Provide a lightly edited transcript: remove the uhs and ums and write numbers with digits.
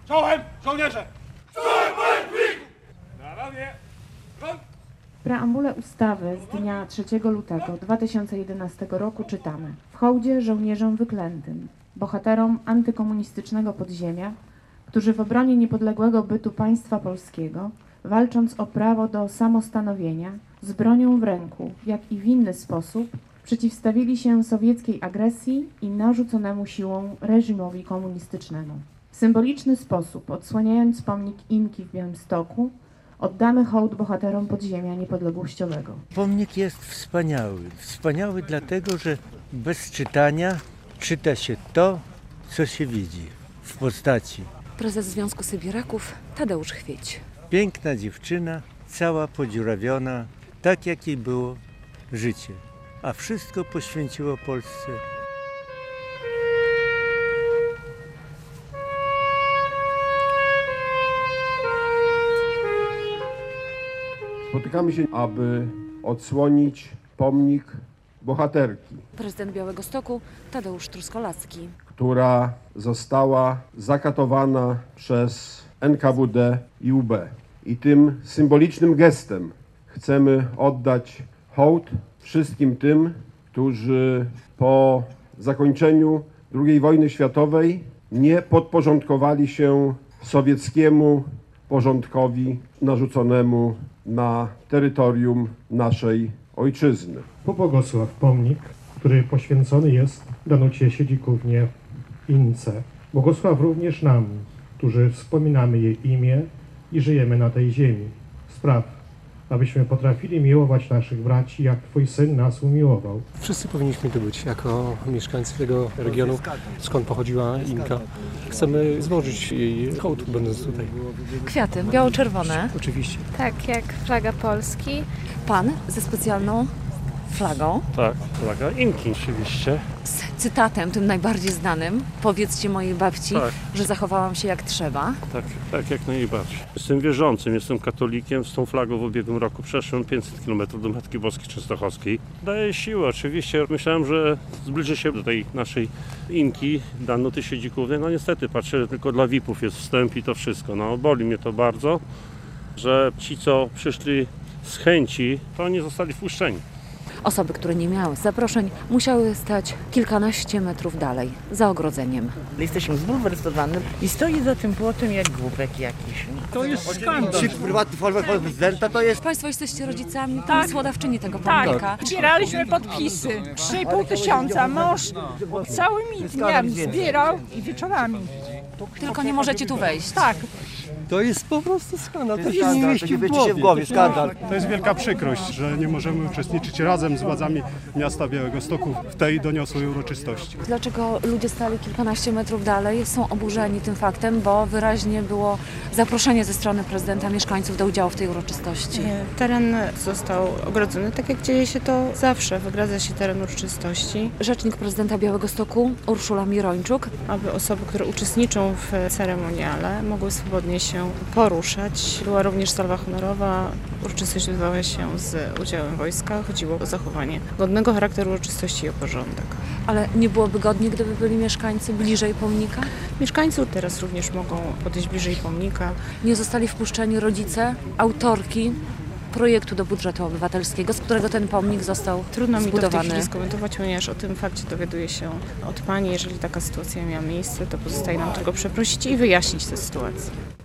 Czołem, żołnierze! Na ramię! Front! W preambule ustawy z dnia 3 lutego 2011 roku czytamy: w hołdzie żołnierzom wyklętym, bohaterom antykomunistycznego podziemia, którzy w obronie niepodległego bytu państwa polskiego, walcząc o prawo do samostanowienia, z bronią w ręku, jak i w inny sposób, przeciwstawili się sowieckiej agresji i narzuconemu siłą reżimowi komunistycznemu. W symboliczny sposób, odsłaniając pomnik Inki w Białymstoku, oddamy hołd bohaterom podziemia niepodległościowego. Pomnik jest wspaniały. Wspaniały dlatego, że bez czytania czyta się to, co się widzi w postaci. Prezes Związku Sybiraków Tadeusz Chwieć. Piękna dziewczyna, cała podziurawiona, tak jak jej było życie. A wszystko poświęciło Polsce. Spotykamy się, aby odsłonić pomnik bohaterki, Prezydent Białegostoku Tadeusz Truskolaski. która została zakatowana przez NKWD i UB. I tym symbolicznym gestem chcemy oddać hołd wszystkim tym, którzy po zakończeniu II wojny światowej nie podporządkowali się sowieckiemu porządkowi narzuconemu na terytorium naszej ojczyzny. Pobłogosław pomnik, który poświęcony jest Danucie Siedzikównie Ince. Błogosław również nam, którzy wspominamy jej imię i żyjemy na tej ziemi. Spraw, abyśmy potrafili miłować naszych braci, jak Twój Syn nas umiłował. Wszyscy powinniśmy tu być, jako mieszkańcy tego regionu, skąd pochodziła Inka. Chcemy złożyć jej hołd, będąc tutaj. Kwiaty biało-czerwone. Oczywiście. Tak, jak flaga Polski. Pan ze specjalną flagą. Tak, flaga Inki oczywiście. Z cytatem, tym najbardziej znanym. Powiedzcie mojej babci, Tak. że zachowałam się jak trzeba. Tak jak najbardziej. Jestem wierzącym, jestem katolikiem. Z tą flagą w ubiegłym roku przeszłem 500 km do Matki Boskiej Częstochowskiej. Daje siłę oczywiście. Myślałem, że zbliżę się do tej naszej Inki, Danuty Siedzikówny. No niestety, patrzę, że tylko dla VIP-ów jest wstęp i to wszystko. No boli mnie to bardzo, że ci, co przyszli z chęci, to nie zostali wpuszczeni. Osoby, które nie miały zaproszeń, musiały stać kilkanaście metrów dalej, za ogrodzeniem. Jesteśmy zbulwersowani i stoi za tym płotem jak głupek jakiś. To jest skandal! Prywatny folwark prezydenta to jest... Państwo jesteście rodzicami, Tak. władawczyni tego pomnika. Zbieraliśmy podpisy. 3,5 tysiąca. Mąż całymi dniami zbierał i wieczorami. Tylko nie możecie tu wejść. Tak. To jest po prostu skandal. To Skandal, to nie wiecie w głowie, skandal. To jest wielka przykrość, że nie możemy uczestniczyć razem z władzami miasta Białegostoku w tej doniosłej uroczystości. Dlaczego ludzie stali kilkanaście metrów dalej? Są oburzeni tym faktem, bo wyraźnie było zaproszenie ze strony prezydenta mieszkańców do udziału w tej uroczystości. Teren został ogrodzony, tak jak dzieje się to zawsze. Wygradza się teren uroczystości, Rzecznik prezydenta Białegostoku Urszula Mirończuk. aby osoby, które uczestniczą w ceremoniale, mogły swobodnie się poruszać. Była również salwa honorowa. Uroczystość odbywała się z udziałem wojska. Chodziło o zachowanie godnego charakteru uroczystości i o porządek. Ale nie byłoby godnie, gdyby byli mieszkańcy bliżej pomnika? Mieszkańcy teraz również mogą podejść bliżej pomnika. Nie zostali wpuszczeni rodzice, autorki projektu do budżetu obywatelskiego, z którego ten pomnik został Trudno mi to w tej zbudowany. chwili skomentować, ponieważ o tym fakcie dowiaduję się od Pani. Jeżeli taka sytuacja miała miejsce, to pozostaje nam tylko przeprosić i wyjaśnić tę sytuację.